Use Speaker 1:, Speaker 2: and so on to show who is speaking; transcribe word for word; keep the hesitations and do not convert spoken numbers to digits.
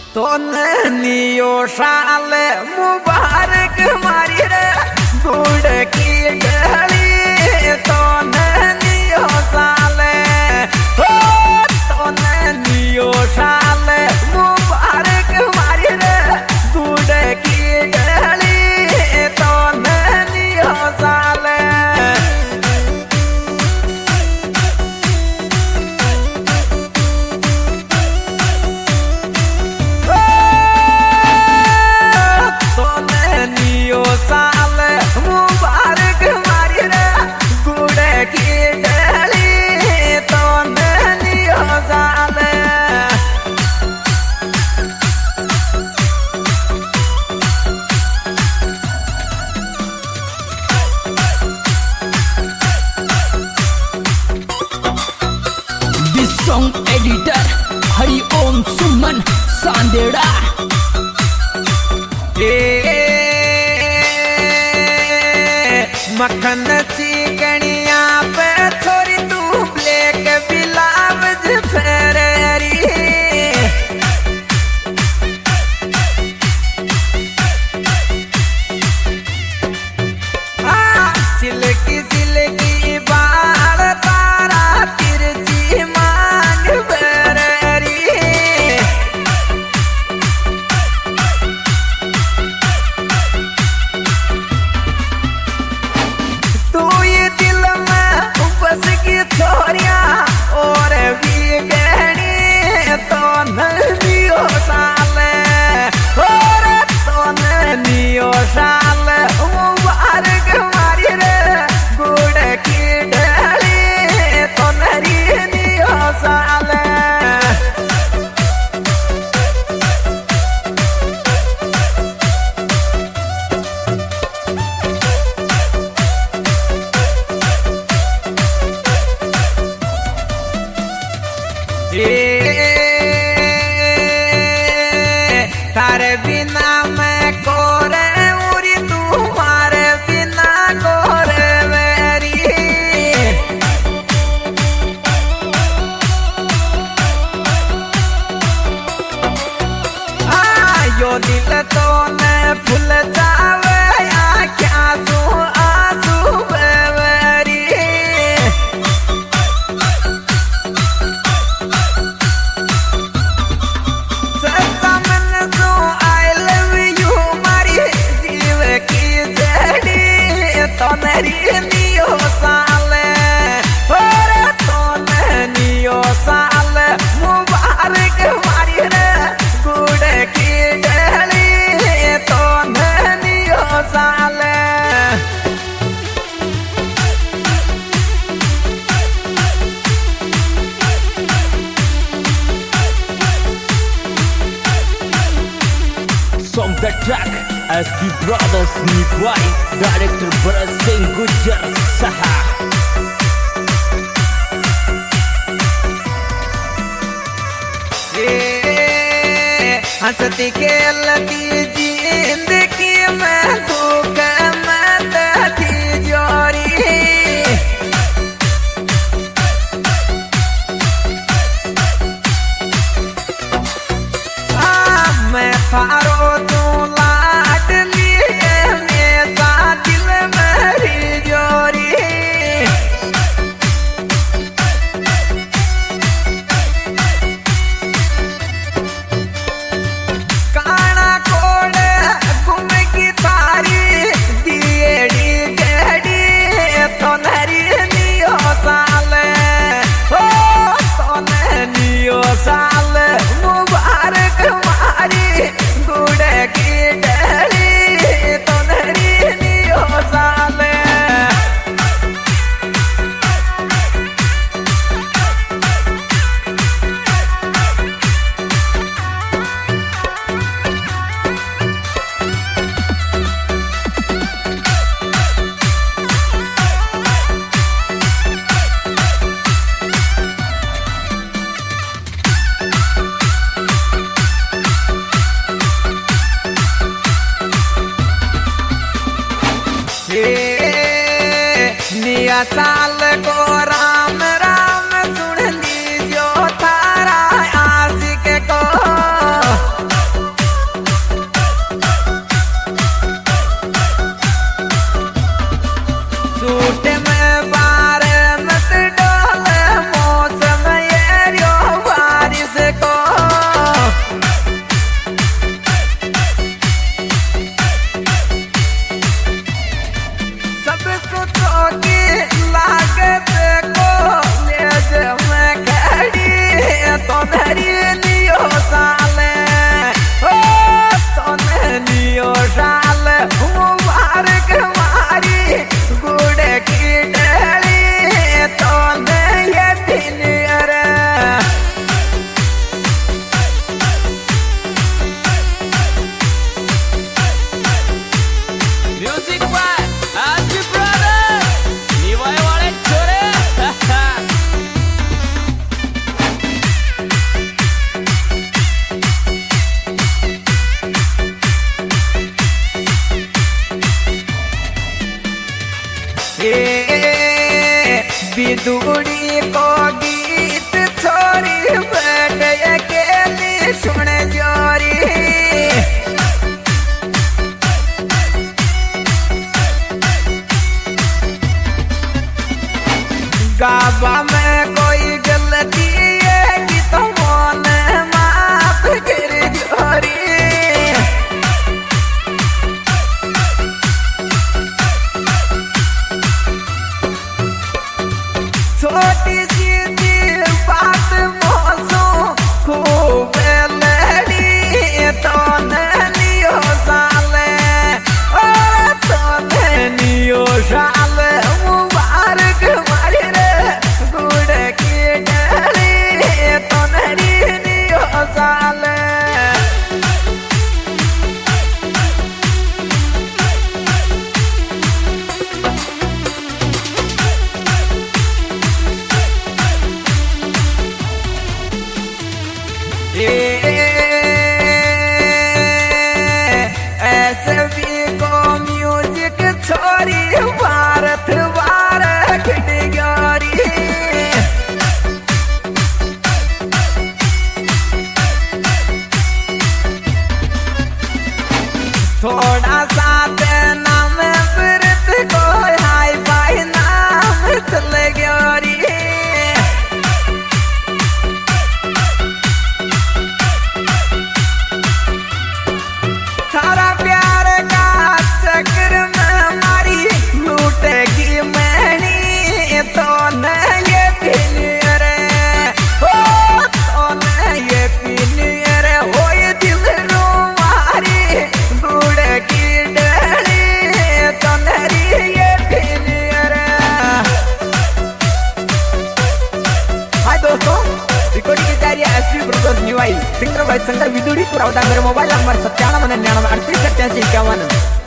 Speaker 1: तो नियो साल मुबारक मारी रे गुड़ की डली तो नियो साल हो तो नियो साल मुबारक मारी रे गुड़ की डली तो नियो साल साल मुबारक मारी रे गुड़ की डली तो नियो साल
Speaker 2: This song editor Hari Om Suman Sandera
Speaker 1: मक्खन चिकनिया पे छोरी तू ब्लैक बिलावज फेरी सिल्की सिल्की बाल तारा तिरछी मांग फेरी तू ये दिल में बस की छोरिया और भी गहनी तो नियो साल और तो नियो साल मुबारक मारी रे गुड़ की डली तो नियो साल तारे बिना मैं कोरे उरी तुम्हारे बिना कोरे मेरी हाँ यो दिल तो ने फूल जावे या क्या तू आंसू मेरी तो नियो साल और तो नियो साल मुबारक मारी रे गुड़ की डली तो नियो साल
Speaker 2: Song the track S B Brothers Nikwai Director Bharat Singh Gujjar Saha
Speaker 1: हंसती खेलती जिंदगी में दुख मत थी जोरी मैं थारो तू लाड लिए मेरा दिल मेरी जोरी काना कोड़ घूम की थारी दिएड़ी गड़ी तो नरी नियो साल हो तो नियो साल मुबारक मारी गुड़ की डली तो नरी नियो साल निया साल को राम राम सुन लीजो थारा आशिक को विदुड़ी को गीत छोरी बैठ अकेली सुन जोरी गाबा में कोई गलती है कि तुमने माफ कर जोरी छोटी सी बात मोसो खूब लड़ी तो नियो साले और तो नियो साले मुबारक मारी रे गुड़ की डली तो नियो साले ऐसे भी को म्यूजिक छोरी भारत भारत डिगारी थोड़ा सा नाम फिरत को हाई फाई नाम चल गयोरी सारा प्यार का चक्र में हमारी लूटेगी मैनी तो न ये पिनियर हो तो न ये पिनियर हो ये दिल रुमारी गुड़ की डली तो नरी ये पिनियर। हाय दोस्तों, रिकॉर्डिंग की तैयारी है एसपी ब्रदर्स न्यू आई सिंगर भाई संगर विदुड़ी पुरावदा मेरे मोबाइल नंबर सत्तानवे निन्यानवे अड़तीस सत्तासी इक्यावन।